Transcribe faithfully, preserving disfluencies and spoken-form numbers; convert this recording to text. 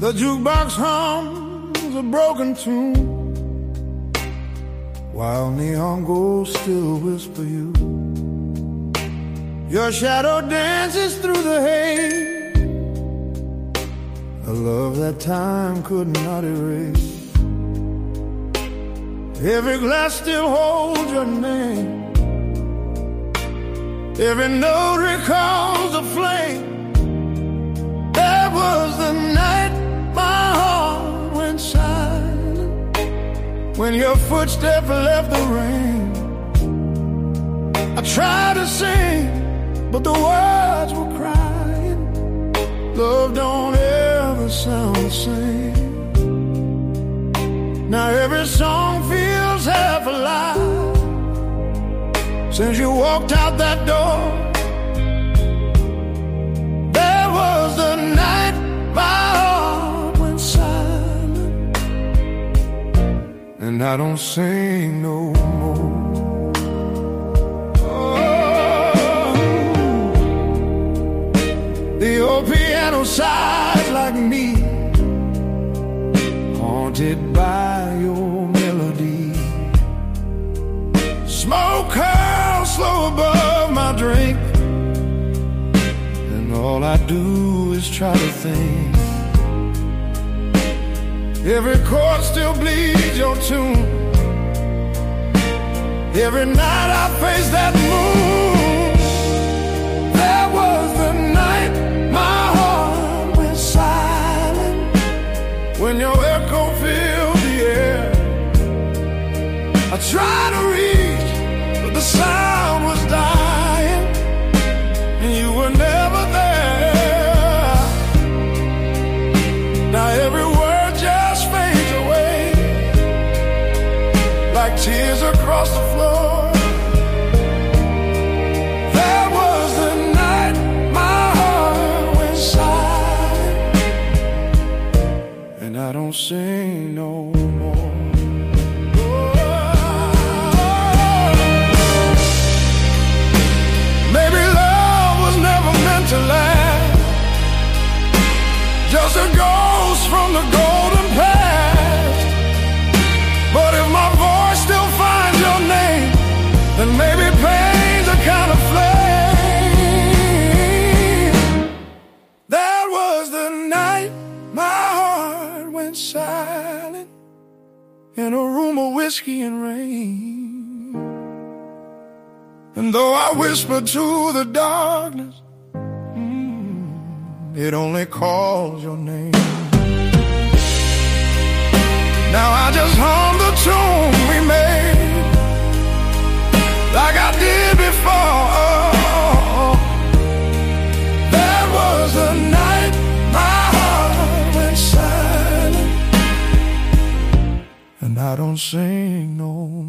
The jukebox hums a broken tune, while neon ghosts still whisper you. Your shadow dances through the haze, a love that time could not erase. Every glass still holds your name, every note recalls the flame. That was the night my heart went silent, when your footsteps left the rain. I tried to sing, but the words were crying. Love don't ever sound the same. Now every song feels half alive since you walked out that door. There was the night my heart went silent, and I don't sing no more. The old piano sighs like me, haunted by your melody. Smoke curls slow above my drink, and all I do is try to think. Every chord still bleeds your tune. Every night I face that moon. There was the night my heart went silent, when your echo filled the air. I tried to reach, but the sound was dying, and you were never there. Now every word just fades away, like tears across the floor. There was the night my heart went silent, and I don't sing no more. Maybe love was never meant to last, just a ghost from the golden past. But if my voice still finds your name, then maybe pain's a kind of flame. That was the night my heart went silent, in a room of whiskey and rain. And though I whispered to the darkness, mm, it only calls your name. Now I just hum the tune we made, like I did before. That was the night my heart went silent, and I don't sing no more.